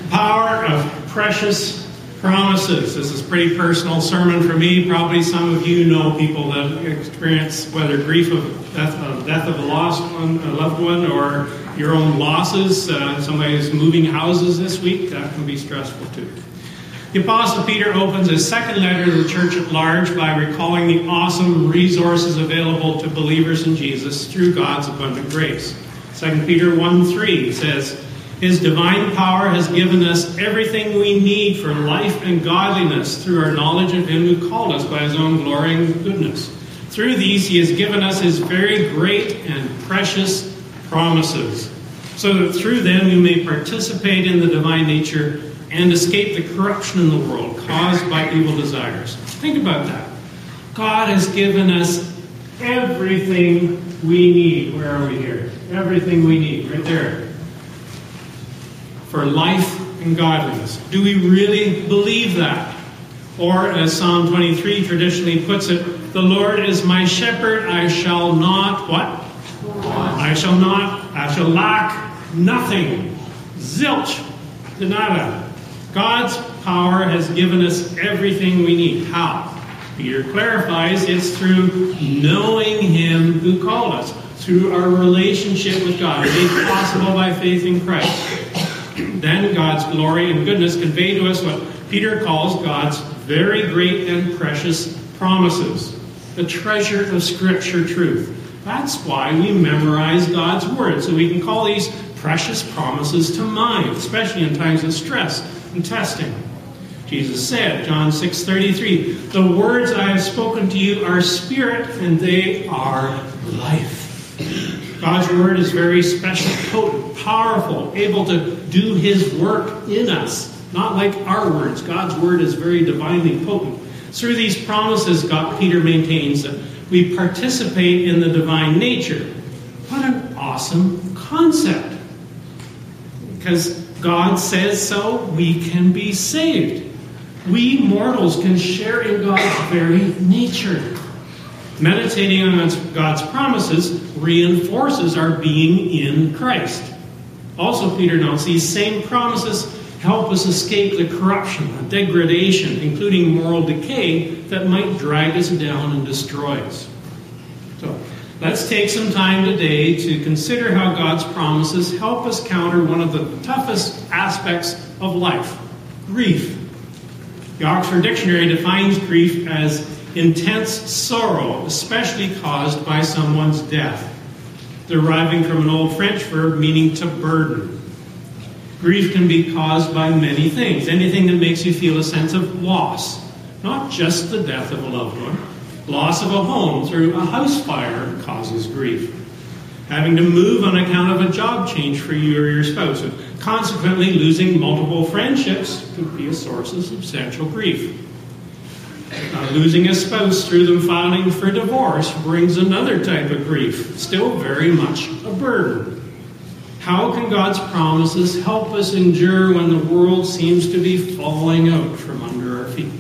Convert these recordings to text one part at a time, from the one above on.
Power of precious promises. This is a pretty personal sermon for me. Probably some of you know people that experience whether grief of death of a loved one, or your own losses. Somebody's moving houses this week. That can be stressful too. The Apostle Peter opens his second letter to the church at large by recalling the awesome resources available to believers in Jesus through God's abundant grace. 2 Peter 1:3 says, His divine power has given us everything we need for life and godliness through our knowledge of Him who called us by His own glory and goodness. Through these He has given us His very great and precious promises, so that through them we may participate in the divine nature and escape the corruption in the world caused by evil desires. Think about that. God has given us everything we need. Where are we here? Everything we need, right there. For life and godliness. Do we really believe that? Or, as Psalm 23 traditionally puts it, the Lord is my shepherd, I shall not, what? I shall lack nothing. Zilch. De nada. God's power has given us everything we need. How? Peter clarifies it's through knowing Him who called us, through our relationship with God, made possible by faith in Christ. Then God's glory and goodness convey to us what Peter calls God's very great and precious promises, the treasure of Scripture truth. That's why we memorize God's Word, so we can call these precious promises to mind, especially in times of stress and testing. Jesus said, John 6:33, the words I have spoken to you are spirit and they are life. God's Word is very special, potent, powerful, able to do His work in us. Not like our words. God's Word is very divinely potent. Through these promises, Peter maintains that we participate in the divine nature. What an awesome concept. Because God says so, we can be saved. We mortals can share in God's very nature. Meditating on God's promises reinforces our being in Christ. Also, Peter notes, these same promises help us escape the corruption, the degradation, including moral decay that might drag us down and destroy us. So, let's take some time today to consider how God's promises help us counter one of the toughest aspects of life, grief. The Oxford Dictionary defines grief as intense sorrow, especially caused by someone's death, deriving from an old French verb meaning to burden. Grief can be caused by many things, anything that makes you feel a sense of loss, not just the death of a loved one. Loss of a home through a house fire causes grief. Having to move on account of a job change for you or your spouse, and consequently losing multiple friendships could be a source of substantial grief. Losing a spouse through them filing for divorce brings another type of grief, still very much a burden. How can God's promises help us endure when the world seems to be falling out from under our feet?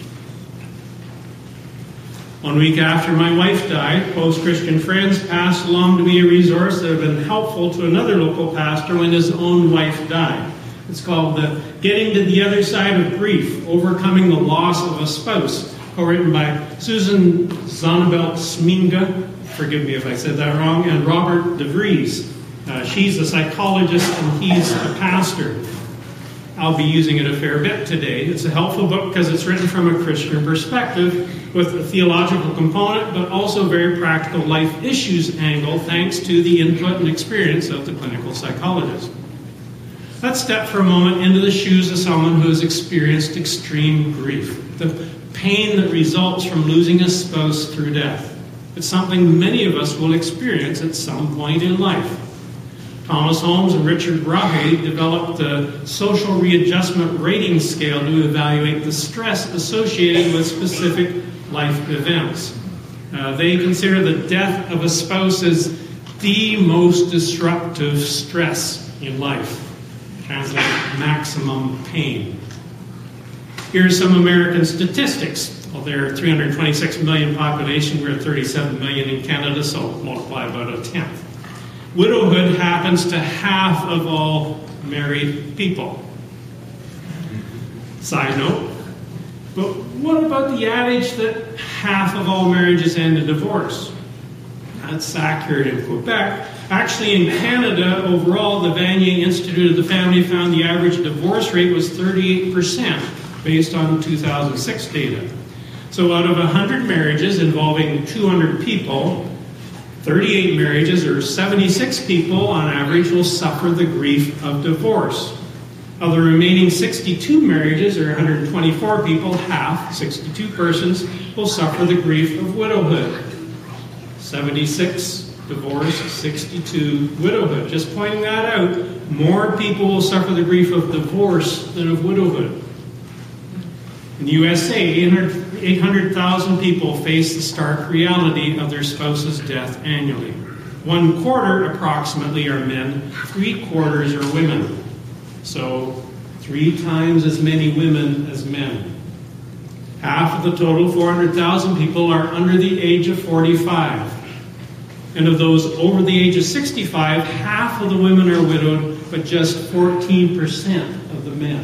1 week after my wife died, close Christian friends passed along to me a resource that had been helpful to another local pastor when his own wife died. It's called the Getting to the Other Side of Grief, Overcoming the Loss of a Spouse, co-written by Susan Zonnebelt Sminga, forgive me if I said that wrong, and Robert DeVries. She's a psychologist and he's a pastor. I'll be using it a fair bit today. It's a helpful book because it's written from a Christian perspective with a theological component, but also a very practical life issues angle thanks to the input and experience of the clinical psychologist. Let's step for a moment into the shoes of someone who has experienced extreme grief. The pain that results from losing a spouse through death. It's something many of us will experience at some point in life. Thomas Holmes and Richard Brahe developed the social readjustment rating scale to evaluate the stress associated with specific life events. They consider the death of a spouse as the most disruptive stress in life. Translate maximum pain. Here's some American statistics. Well, there are 326 million population. We're at 37 million in Canada, so multiply about a tenth. Widowhood happens to half of all married people. Side note. But what about the adage that half of all marriages end in divorce? That's accurate in Quebec. Actually, in Canada, overall, the Vanier Institute of the Family found the average divorce rate was 38%, based on 2006 data. So out of 100 marriages involving 200 people, 38 marriages, or 76 people on average, will suffer the grief of divorce. Of the remaining 62 marriages, or 124 people, half, 62 persons, will suffer the grief of widowhood. 76 divorce, 62 widowhood. Just pointing that out, more people will suffer the grief of divorce than of widowhood. In the USA, 800,000 people face the stark reality of their spouse's death annually. 1/4 approximately are men, 3/4 are women. So 3 times as many women as men. Half of the total 400,000 people are under the age of 45. And of those over the age of 65, half of the women are widowed, but just 14% of the men.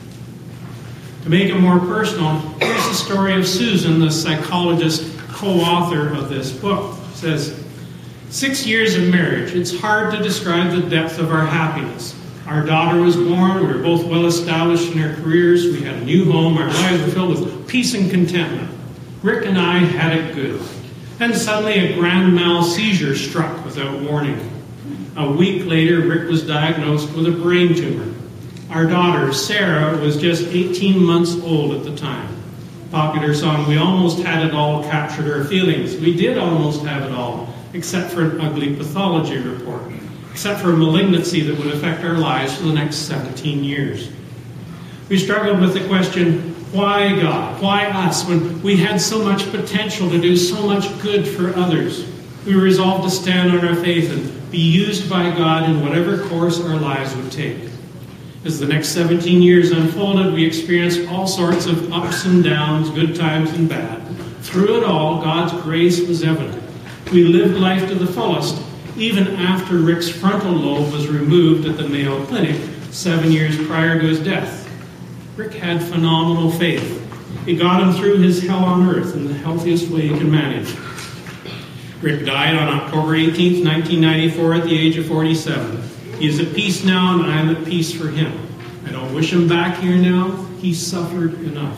To make it more personal, here's the story of Susan, the psychologist co-author of this book. It says, 6 years of marriage, it's hard to describe the depth of our happiness. Our daughter was born, we were both well established in our careers, we had a new home, our lives were filled with peace and contentment. Rick and I had it good. Then suddenly a grand mal seizure struck without warning. A week later, Rick was diagnosed with a brain tumor. Our daughter, Sarah, was just 18 months old at the time. Popular song, We Almost Had It All, captured our feelings. We did almost have it all, except for an ugly pathology report, except for a malignancy that would affect our lives for the next 17 years. We struggled with the question, why God? Why us? When we had so much potential to do so much good for others. We resolved to stand on our faith and be used by God in whatever course our lives would take. As the next 17 years unfolded, we experienced all sorts of ups and downs, good times and bad. Through it all, God's grace was evident. We lived life to the fullest, even after Rick's frontal lobe was removed at the Mayo Clinic 7 years prior to his death. Rick had phenomenal faith. It got him through his hell on earth in the healthiest way he could manage. Rick died on October 18, 1994 at the age of 47. He is at peace now, and I am at peace for him. I don't wish him back here now. He suffered enough.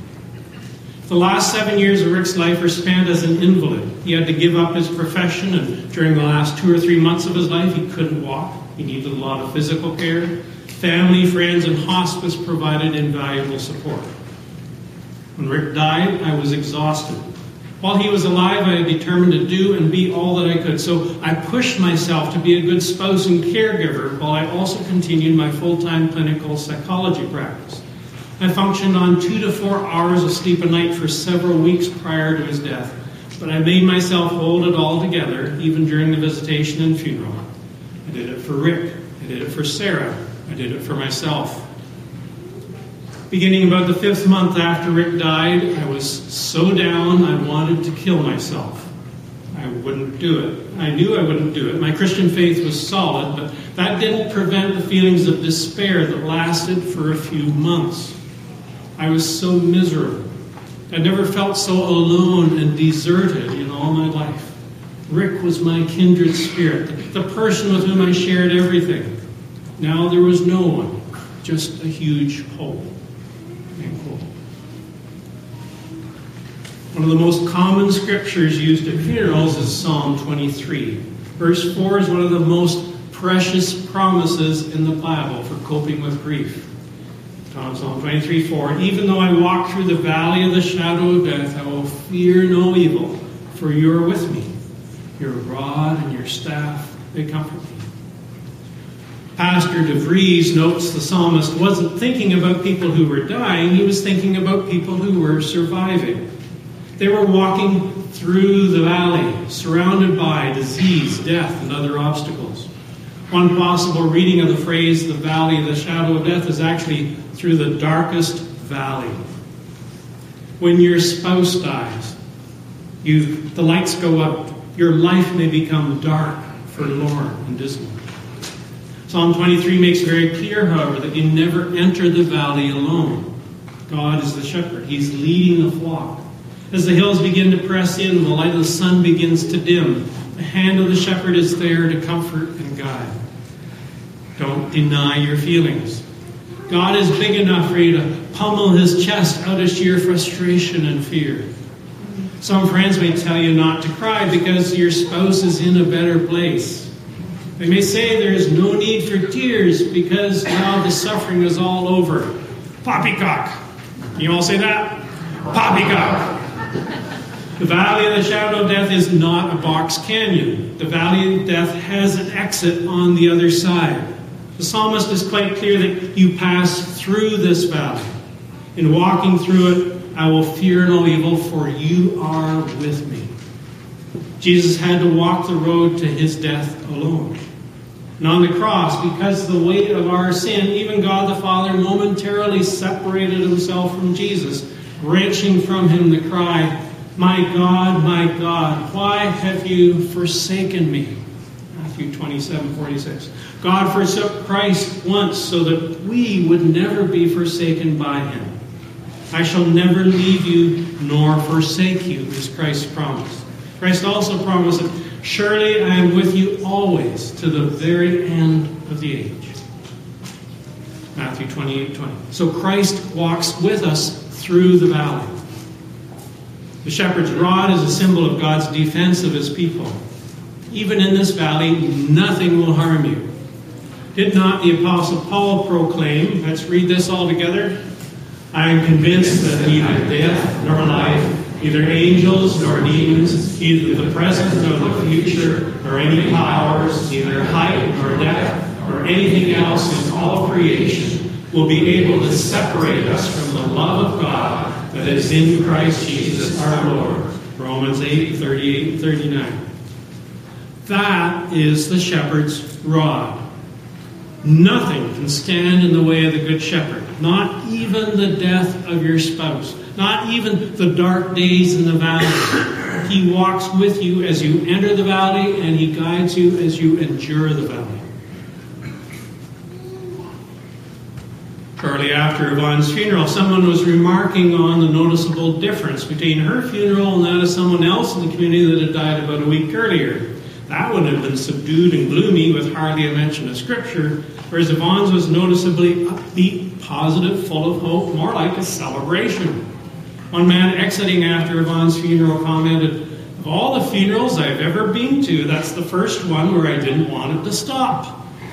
The last 7 years of Rick's life were spent as an invalid. He had to give up his profession, and during the last 2 or 3 months of his life, he couldn't walk. He needed a lot of physical care. Family, friends, and hospice provided invaluable support. When Rick died, I was exhausted. While he was alive, I had determined to do and be all that I could. So I pushed myself to be a good spouse and caregiver while I also continued my full-time clinical psychology practice. I functioned on 2 to 4 hours of sleep a night for several weeks prior to his death, but I made myself hold it all together, even during the visitation and funeral. I did it for Rick. I did it for Sarah. I did it for myself. Beginning about the 5th month after Rick died, I was so down I wanted to kill myself. I wouldn't do it. I knew I wouldn't do it. My Christian faith was solid, but that didn't prevent the feelings of despair that lasted for a few months. I was so miserable. I never felt so alone and deserted in all my life. Rick was my kindred spirit, the person with whom I shared everything. Now there was no one, just a huge hole. One of the most common scriptures used at funerals is Psalm 23. Verse 4 is one of the most precious promises in the Bible for coping with grief. Psalm 23:4, even though I walk through the valley of the shadow of death, I will fear no evil, for you are with me. Your rod and your staff, they comfort me. Pastor DeVries notes the psalmist wasn't thinking about people who were dying, he was thinking about people who were surviving. They were walking through the valley, surrounded by disease, death, and other obstacles. One possible reading of the phrase, the valley of the shadow of death, is actually through the darkest valley. When your spouse dies, the lights go out. Your life may become dark, forlorn, and dismal. Psalm 23 makes very clear, however, that you never enter the valley alone. God is the shepherd. He's leading the flock. As the hills begin to press in, the light of the sun begins to dim. The hand of the shepherd is there to comfort and guide. Don't deny your feelings. God is big enough for you to pummel his chest out of sheer frustration and fear. Some friends may tell you not to cry because your spouse is in a better place. They may say there is no need for tears because now the suffering is all over. Poppycock. Can you all say that? Poppycock. The valley of the shadow of death is not a box canyon. The valley of death has an exit on the other side. The psalmist is quite clear that you pass through this valley. In walking through it, I will fear no evil, for you are with me. Jesus had to walk the road to his death alone. And on the cross, because of the weight of our sin, even God the Father momentarily separated himself from Jesus, wrenching from him the cry, my God, why have you forsaken me? Matthew 27:46. God forsook Christ once so that we would never be forsaken by him. I shall never leave you nor forsake you, is Christ's promise. Christ also promised that surely I am with you always to the very end of the age. Matthew 28:20. So Christ walks with us through the valley. The shepherd's rod is a symbol of God's defense of his people. Even in this valley, nothing will harm you. Did not the Apostle Paul proclaim, let's read this all together, I am convinced that neither death nor life, neither angels nor demons, neither the present nor the future, nor any powers, neither height nor depth, nor anything else in all creation, will be able to separate us from the love of God that is in Christ Jesus our Lord. Romans 8:38 and 39. That is the shepherd's rod. Nothing can stand in the way of the good shepherd. Not even the death of your spouse. Not even the dark days in the valley. He walks with you as you enter the valley, and he guides you as you endure the valley. Shortly after Yvonne's funeral, someone was remarking on the noticeable difference between her funeral and that of someone else in the community that had died about a week earlier. That would have been subdued and gloomy with hardly a mention of Scripture, whereas Yvonne's was noticeably upbeat, positive, full of hope, more like a celebration. One man exiting after Yvonne's funeral commented, of all the funerals I've ever been to, that's the first one where I didn't want it to stop.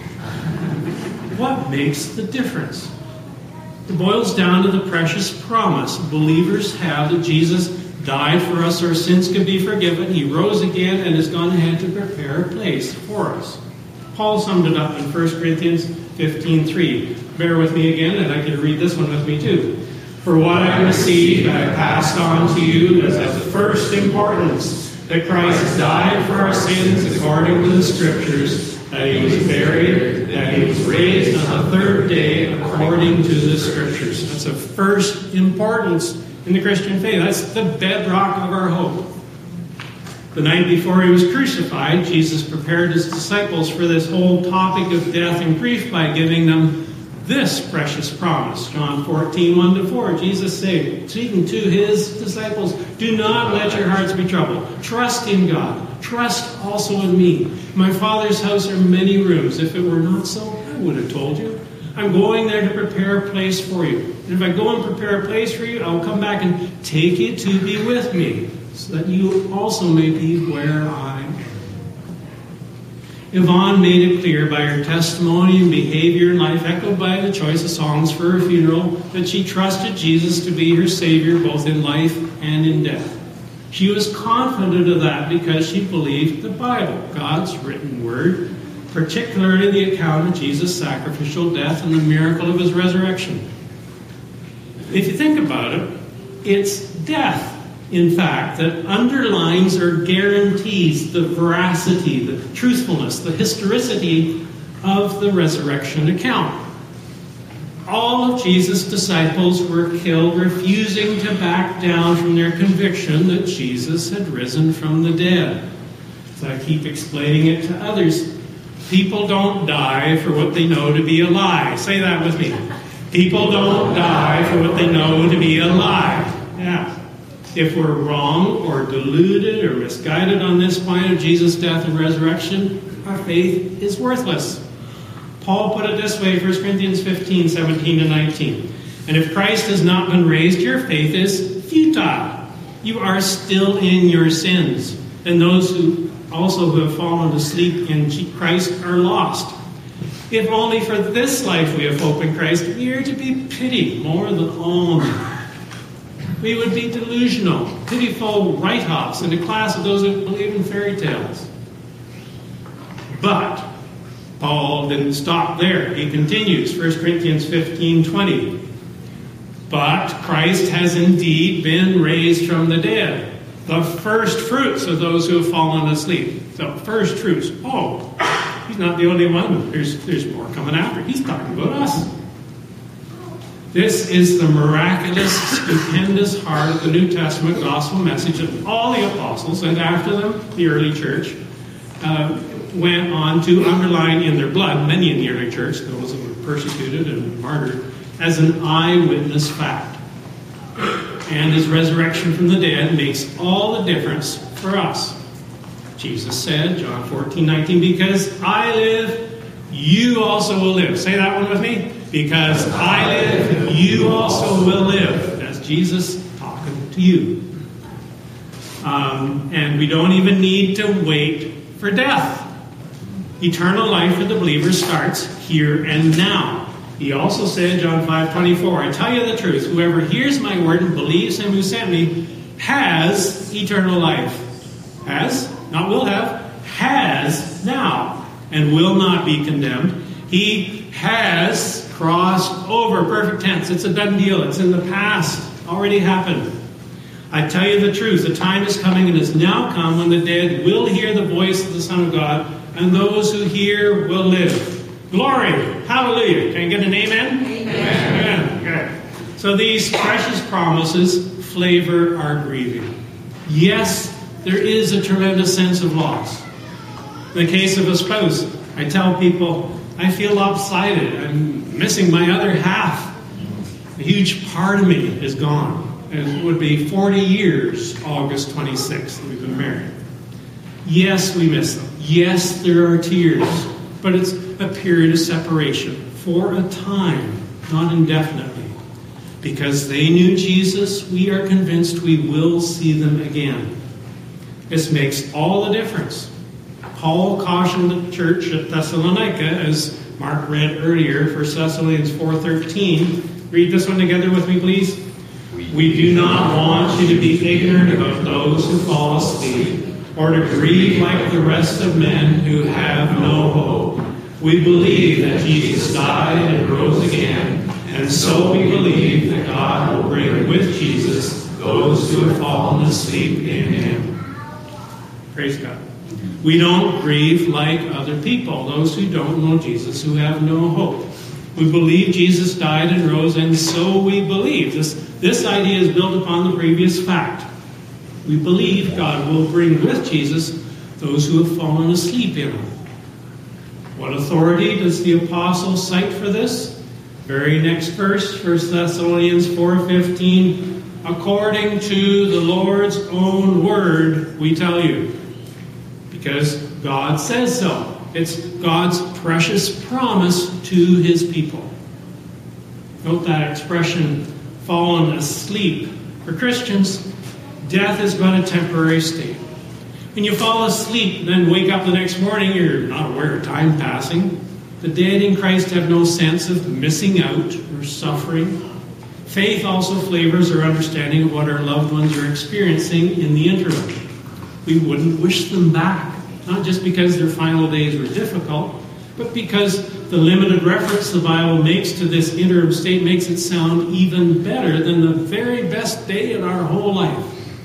What makes the difference? It boils down to the precious promise believers have that Jesus died for us, our sins could be forgiven. He rose again and has gone ahead to prepare a place for us. Paul summed it up in 1 Corinthians 15:3. Bear with me again, I'd like you to read this one with me too. For what I received, I passed on to you as of the first importance, that Christ died for our sins according to the Scriptures, that he was buried, that he was raised on the third day according to the Scriptures. That's of first importance in the Christian faith. That's the bedrock of our hope. The night before he was crucified, Jesus prepared his disciples for this whole topic of death and grief by giving them this precious promise. John 14:1-4. Jesus said, speaking to his disciples, do not let your hearts be troubled. Trust in God. Trust also in me. My Father's house are many rooms. If it were not so, I would have told you. I'm going there to prepare a place for you. And if I go and prepare a place for you, I will come back and take you to be with me, so that you also may be where I am. Yvonne made it clear by her testimony and behavior in life, echoed by the choice of songs for her funeral, that she trusted Jesus to be her Savior both in life and in death. She was confident of that because she believed the Bible, God's written word, particularly the account of Jesus' sacrificial death and the miracle of his resurrection. If you think about it, it's death, in fact, that underlines or guarantees the veracity, the truthfulness, the historicity of the resurrection account. All of Jesus' disciples were killed, refusing to back down from their conviction that Jesus had risen from the dead. So I keep explaining it to others. People don't die for what they know to be a lie. Say that with me. People don't die for what they know to be a lie. Yeah. If we're wrong or deluded or misguided on this point of Jesus' death and resurrection, our faith is worthless. Paul put it this way, 1 Corinthians 15, 17 and 19. And if Christ has not been raised, your faith is futile. You are still in your sins. And those who have fallen asleep in Christ are lost. If only for this life we have hope in Christ, we are to be pitied more than all men. We would be delusional, pitiful write-offs in a class of those who believe in fairy tales. But Paul didn't stop there. He continues, 1 Corinthians 15:20. But Christ has indeed been raised from the dead, the first fruits of those who have fallen asleep. So first fruits. Oh, he's not the only one. There's more coming after. He's talking about us. This is the miraculous, stupendous heart of the New Testament gospel message that all the apostles, and after them, the early church, went on to underline in their blood, many in the early church, those that were persecuted and martyred, as an eyewitness fact. And his resurrection from the dead makes all the difference for us. Jesus said, John 14:19, because I live, you also will live. Say that one with me. Because I live, you also will live. That's Jesus talking to you. And we don't even need to wait for death. Eternal life for the believer starts here and now. He also said, John 5:24, I tell you the truth, whoever hears my word and believes him who sent me has eternal life. Has, not will have, has now, and will not be condemned. He has crossed over, perfect tense. It's a done deal. It's in the past. Already happened. I tell you the truth, the time is coming and has now come when the dead will hear the voice of the Son of God, and those who hear will live. Glory! Hallelujah! Can you get an amen? Amen. Good. So these precious promises flavor our grieving. Yes, there is a tremendous sense of loss. In the case of a spouse, I tell people, I feel lopsided. I'm missing my other half. A huge part of me is gone. It would be 40 years, August 26th, that we've been married. Yes, we miss them. Yes, there are tears. But it's a period of separation for a time, not indefinitely. Because they knew Jesus, we are convinced we will see them again. This makes all the difference. Paul cautioned the church at Thessalonica, as Mark read earlier, 1 Thessalonians 4:13. Read this one together with me, please. We do not want you to be ignorant about those who fall asleep, or to grieve like the rest of men who have no hope. We believe that Jesus died and rose again, and so we believe that God will bring with Jesus those who have fallen asleep in him. Praise God. We don't grieve like other people, those who don't know Jesus, who have no hope. We believe Jesus died and rose, and so we believe. This idea is built upon the previous fact. We believe God will bring with Jesus those who have fallen asleep in him. What authority does the apostle cite for this? Very next verse, 1 Thessalonians 4:15. According to the Lord's own word, we tell you. Because God says so. It's God's precious promise to his people. Note that expression, fallen asleep. For Christians, death is but a temporary state. When you fall asleep and then wake up the next morning, you're not aware of time passing. The dead in Christ have no sense of missing out or suffering. Faith also flavors our understanding of what our loved ones are experiencing in the interim. We wouldn't wish them back, not just because their final days were difficult, but because the limited reference the Bible makes to this interim state makes it sound even better than the very best day in our whole life.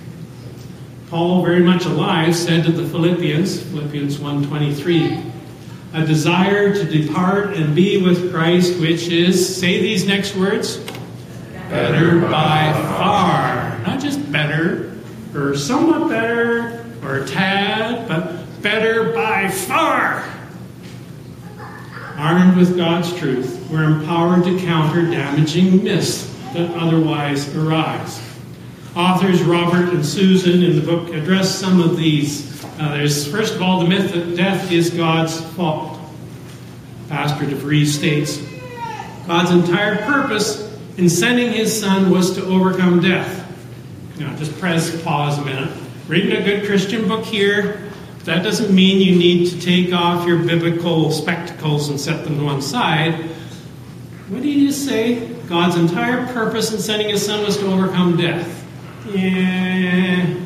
Paul, very much alive, said to the Philippians 1:23, a desire to depart and be with Christ, which is, say these next words, better by far. Not just better, or somewhat better, or a tad, but better by far. Armed with God's truth, we're empowered to counter damaging myths that otherwise arise. Authors Robert and Susan in the book address some of these. There's, first of all, the myth that death is God's fault. Pastor DeVries states, God's entire purpose in sending his Son was to overcome death. Now, just pause a minute. Reading a good Christian book here, that doesn't mean you need to take off your biblical spectacles and set them to one side. What did he just say? God's entire purpose in sending his Son was to overcome death. Yeah.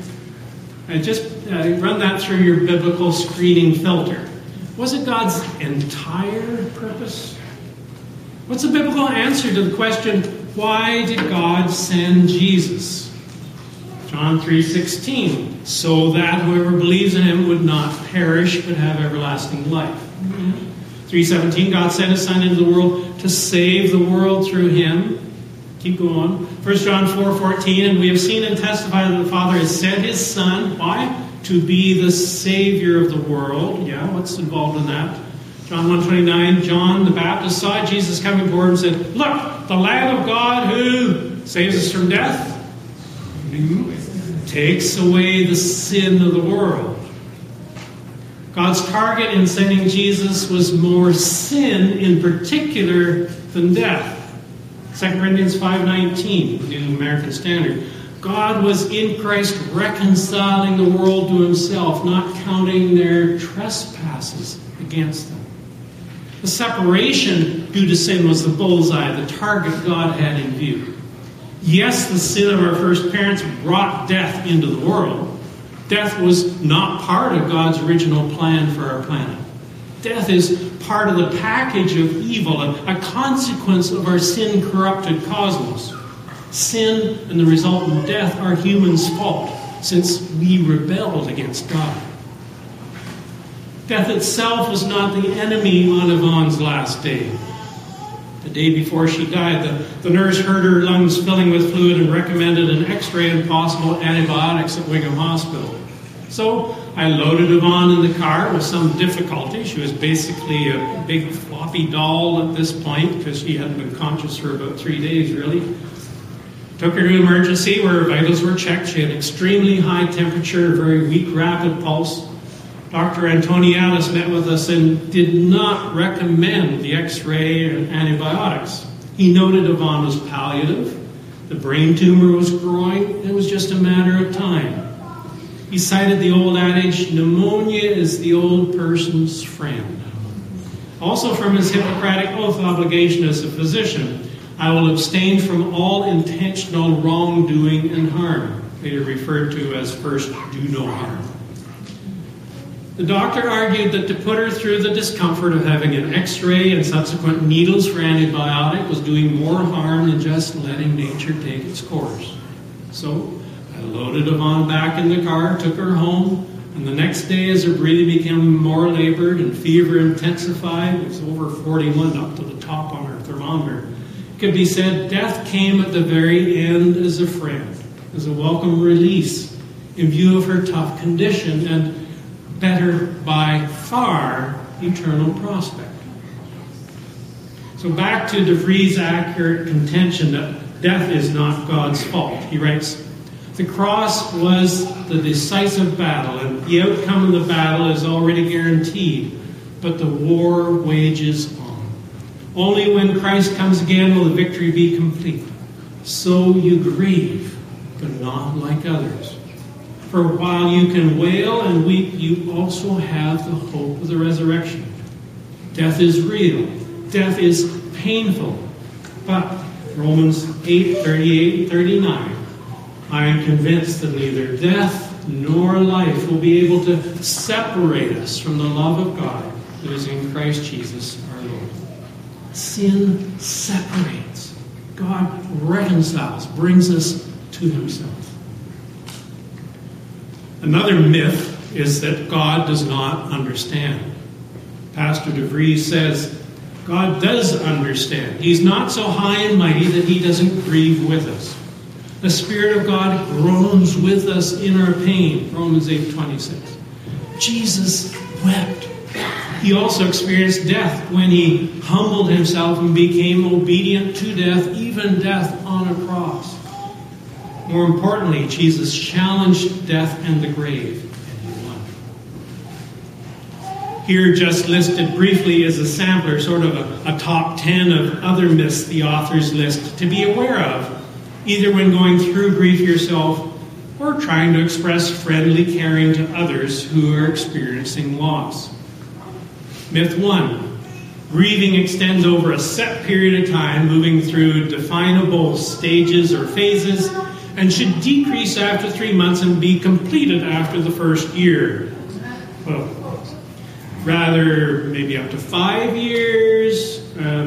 Run that through your biblical screening filter. Was it God's entire purpose? What's the biblical answer to the question, why did God send Jesus? John 3:16, so that whoever believes in him would not perish but have everlasting life. 3:17, God sent his Son into the world to save the world through him. Keep going. 1 John 4:14, and we have seen and testified that the Father has sent his Son. Why? To be the Savior of the world. Yeah, what's involved in that? John 1:29, John the Baptist saw Jesus coming forward and said, look, the Lamb of God who saves us from death, takes away the sin of the world. God's target in sending Jesus was more sin in particular than death. 2 Corinthians 5:19, New American Standard. God was in Christ reconciling the world to himself, not counting their trespasses against them. The separation due to sin was the bullseye, the target God had in view. Yes, the sin of our first parents brought death into the world. Death was not part of God's original plan for our planet. Death is part of the package of evil, a consequence of our sin-corrupted cosmos. Sin and the resultant death are humans' fault, since we rebelled against God. Death itself was not the enemy on Yvonne's last day. The day before she died, the nurse heard her lungs filling with fluid and recommended an x-ray and possible antibiotics at Wigham Hospital. So I loaded Yvonne in the car with some difficulty. She was basically a big floppy doll at this point because she hadn't been conscious for about 3 days, really. Took her to emergency where her vitals were checked. She had extremely high temperature, a very weak, rapid pulse. Dr. Antoniadis met with us and did not recommend the x-ray and antibiotics. He noted Yvonne was palliative, the brain tumor was growing, it was just a matter of time. He cited the old adage, pneumonia is the old person's friend. Also from his Hippocratic oath obligation as a physician, I will abstain from all intentional wrongdoing and harm, later referred to as first do no harm. The doctor argued that to put her through the discomfort of having an x-ray and subsequent needles for antibiotic was doing more harm than just letting nature take its course. So I loaded Yvonne back in the car, took her home, and the next day as her breathing became more labored and fever intensified, it was over 41 up to the top on her thermometer, it could be said death came at the very end as a friend, as a welcome release in view of her tough condition and better by far eternal prospect. So back to DeVries' accurate contention that death is not God's fault. He writes, the cross was the decisive battle, and the outcome of the battle is already guaranteed, but the war wages on. Only when Christ comes again will the victory be complete. So you grieve, but not like others. For while you can wail and weep, you also have the hope of the resurrection. Death is real. Death is painful. But Romans 8:38-39, I am convinced that neither death nor life will be able to separate us from the love of God that is in Christ Jesus our Lord. Sin separates. God reconciles, brings us to himself. Another myth is that God does not understand. Pastor DeVries says, God does understand. He's not so high and mighty that he doesn't grieve with us. The Spirit of God groans with us in our pain. Romans 8:26. Jesus wept He also experienced death when he humbled himself and became obedient to death, even death on a cross. More importantly, Jesus challenged death and the grave, and he won. Here, just listed briefly as a sampler, sort of a top 10 of other myths the authors list to be aware of, either when going through grief yourself or trying to express friendly caring to others who are experiencing loss. Myth 1. Grieving extends over a set period of time, moving through definable stages or phases, and should decrease after 3 months and be completed after the first year. Well, rather, maybe up to 5 years.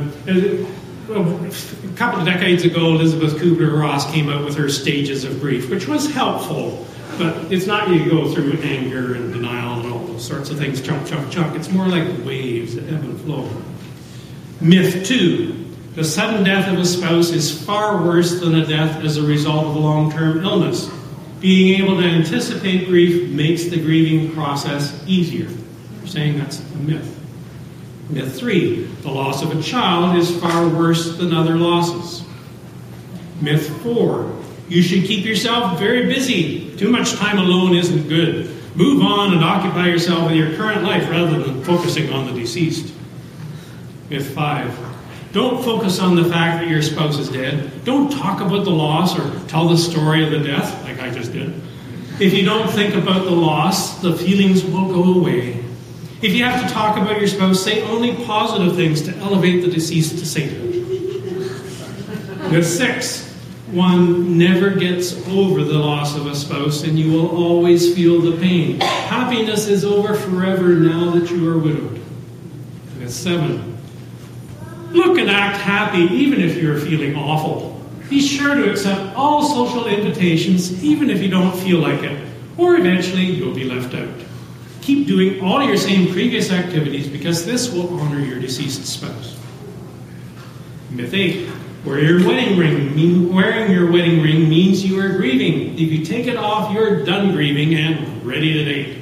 A couple of decades ago, Elizabeth Kubler-Ross came out with her stages of grief, which was helpful, but it's not you go through anger and denial and all those sorts of things, chunk, chunk, chunk. It's more like waves that ebb and flow. Myth 2. The sudden death of a spouse is far worse than a death as a result of a long-term illness. Being able to anticipate grief makes the grieving process easier. We're saying that's a myth. Myth 3. The loss of a child is far worse than other losses. Myth 4. You should keep yourself very busy. Too much time alone isn't good. Move on and occupy yourself with your current life rather than focusing on the deceased. Myth 5. Don't focus on the fact that your spouse is dead. Don't talk about the loss or tell the story of the death, like I just did. If you don't think about the loss, the feelings will go away. If you have to talk about your spouse, say only positive things to elevate the deceased to sainthood. Myth 6. One never gets over the loss of a spouse, and you will always feel the pain. Happiness is over forever now that you are widowed. Myth 7. Look and act happy even if you're feeling awful. Be sure to accept all social invitations even if you don't feel like it, or eventually you'll be left out. Keep doing all your same previous activities because this will honor your deceased spouse. Myth 8. Wearing your wedding ring means you are grieving. If you take it off, you're done grieving and ready to date.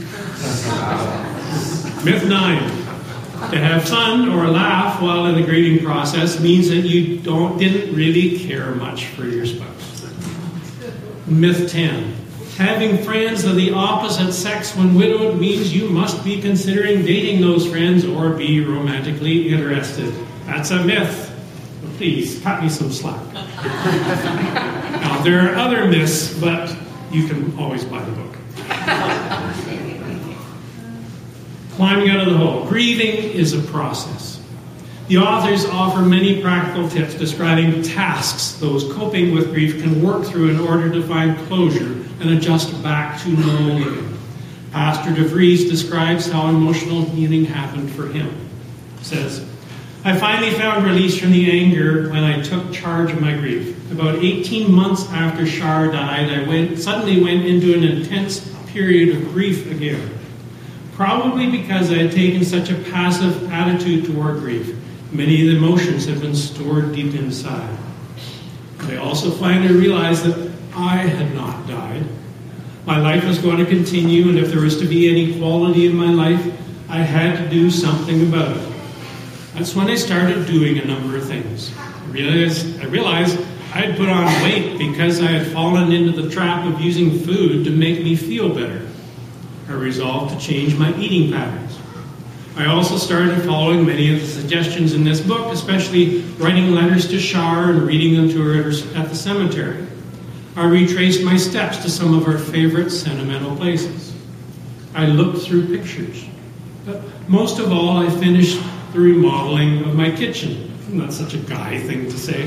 Myth 9. To have fun or laugh while in the grieving process means that you didn't really care much for your spouse. Myth 10. Having friends of the opposite sex when widowed means you must be considering dating those friends or be romantically interested. That's a myth. Please, cut me some slack. Now, there are other myths, but you can always buy the book. Climbing out of the hole. Grieving is a process. The authors offer many practical tips describing tasks those coping with grief can work through in order to find closure and adjust back to normal living. Pastor DeVries describes how emotional healing happened for him. He says, I finally found release from the anger when I took charge of my grief. About 18 months after Shar died, I suddenly went into an intense period of grief again. Probably because I had taken such a passive attitude toward grief. Many of the emotions had been stored deep inside. I also finally realized that I had not died. My life was going to continue, and if there was to be any quality in my life, I had to do something about it. That's when I started doing a number of things. I realized I had put on weight because I had fallen into the trap of using food to make me feel better. I resolved to change my eating patterns. I also started following many of the suggestions in this book, especially writing letters to Shar and reading them to her at the cemetery. I retraced my steps to some of her favorite sentimental places. I looked through pictures. But most of all, I finished the remodeling of my kitchen. Not such a guy thing to say.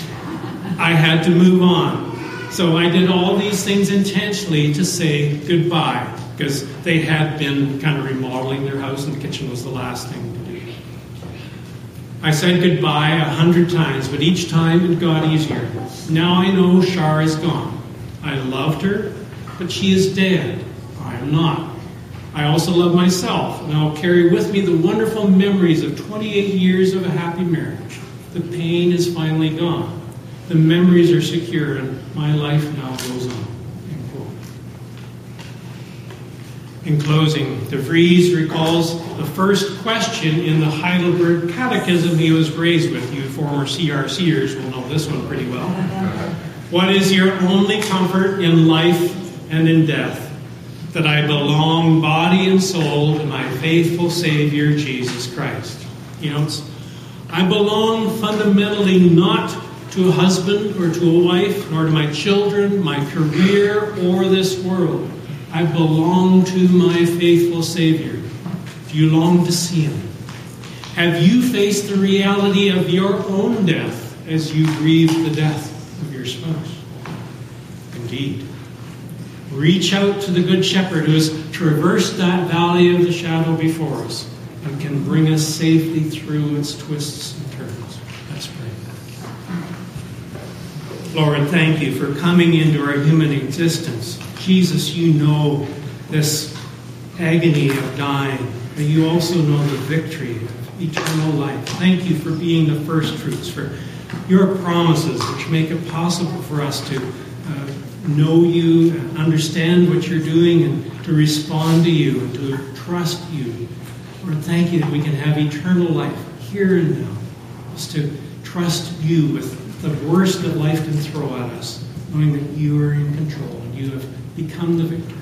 I had to move on. So I did all these things intentionally to say goodbye, because they had been kind of remodeling their house and the kitchen was the last thing to do. I said goodbye 100 times, but each time it got easier. Now I know Shar is gone. I loved her, but she is dead. I am not. I also love myself, and I'll carry with me the wonderful memories of 28 years of a happy marriage. The pain is finally gone. The memories are secure, and my life now goes on. In closing, De Vries recalls the first question in the Heidelberg Catechism he was raised with. You former CRCers will know this one pretty well. What is your only comfort in life and in death? That I belong body and soul to my faithful Savior, Jesus Christ. He notes, I belong fundamentally not to a husband or to a wife, nor to my children, my career, or this world. I belong to my faithful Savior. Do you long to see Him? Have you faced the reality of your own death as you grieve the death of your spouse? Indeed. Reach out to the Good Shepherd who has traversed that valley of the shadow before us and can bring us safely through its twists and turns. Let's pray. Lord, thank you for coming into our human existence. Jesus, you know this agony of dying, but you also know the victory of eternal life. Thank you for being the first fruits, for your promises which make it possible for us to know you, and understand what you're doing, and to respond to you, and to trust you. Lord, thank you that we can have eternal life here and now. Just to trust you with the worst that life can throw at us, knowing that you are in control and you have become the victor.